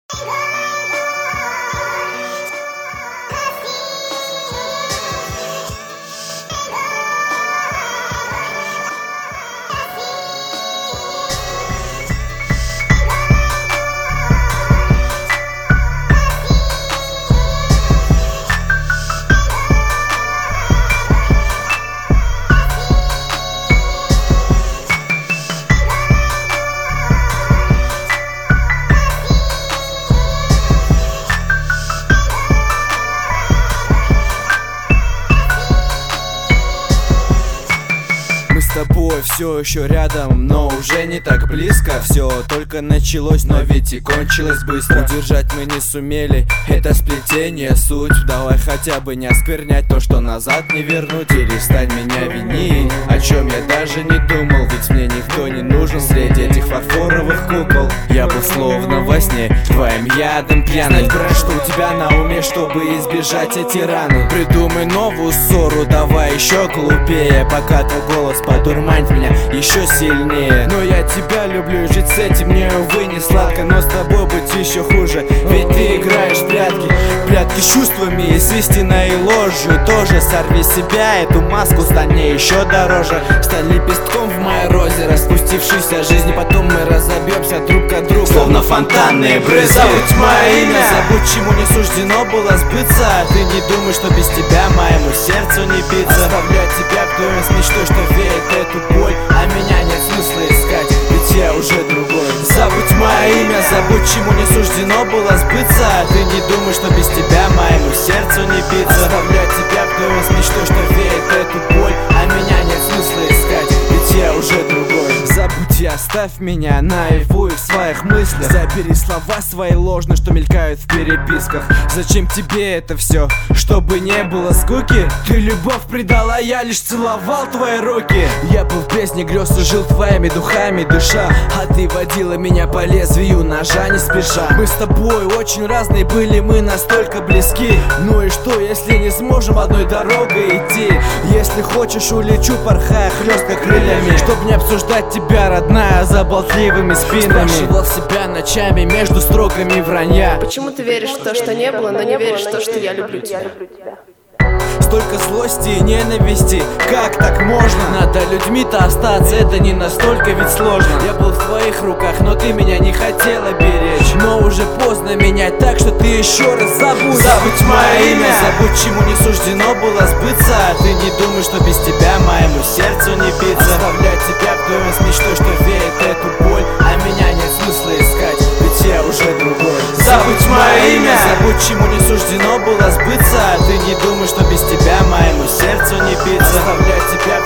С тобой все еще рядом, но уже не так близко. Все только началось, но ведь и кончилось быстро. Удержать мы не сумели, это сплетение суть. Давай хотя бы не осквернять то, что назад не вернуть. Перестань меня винить, о чем я даже не думал. Ведь мне никто не нужен среди этих фарфоровых кукол. Я был словно во сне, твоим ядом пьяный. Брать, что у тебя на уме, чтобы избежать эти раны. Придумай новую ссору, давай еще глупее, пока твой голос подурманит меня еще сильнее. Но я тебя люблю, и жить с этим мне, увы, не сладко. Но с тобой быть еще хуже, ведь ты играешь в прятки. Прятки с чувствами и с истиной и ложью. Тоже сорви себя, эту маску стань мне еще дороже. Стань лепестком в моей розе, распустившейся жизни. Потом мы разобьемся друг от друга, словно фонтанные брызги. Забудь мое имя, забудь, чему не суждено было сбыться. Ты не думай, что без тебя моему сердцу не биться. Оставлять тебя вдвоем с мечтой, что верит эту боль, а меня нет смысла искать, ведь я уже другой. Забудь мое имя, забудь, чему не суждено было сбыться. Ты не думай, что без тебя моему сердцу не биться. Оставлять тебя вдвоем с мечтой, что верит эту боль, а меня нет смысла искать, ведь я уже другой. Забудь и оставь меня наяву и в своих мыслях. Забери слова свои ложные, что мелькают в переписках. Зачем тебе это все? Чтобы не было скуки? Ты любовь предала, я лишь целовал твои руки. Я был в бездне грез и жил твоими духами дыша, а ты водила меня по лезвию ножа не спеша. Мы с тобой очень разные были, мы настолько близки. Ну и что, если не сможем одной дорогой идти? Если хочешь, улечу, порхая хлестко крыльями, чтоб не обсуждать тебя, родная, за болтливыми спинами. Спрашивал себя ночами между строками вранья. Почему ты веришь в то, что не было, но не веришь в то, что я люблю тебя? Столько злости и ненависти, как так можно? Надо людьми-то остаться, это не настолько ведь сложно. Я был в твоих руках, но ты меня не хотела беречь. Но уже поздно менять так, что ты еще раз забудь. Забудь мое имя, забудь, чему не суждено было сбыться. Ты не думай, что без тебя моему сердцу не биться. Оставлять тебя вдвоем с мечтой, что верит эту боль, а меня нет смысла искать, ведь я уже другой. Забудь мое имя, забудь, чему не суждено было сбыться. Ты не думай, что без тебя моему сердцу не биться. Оставлять тебя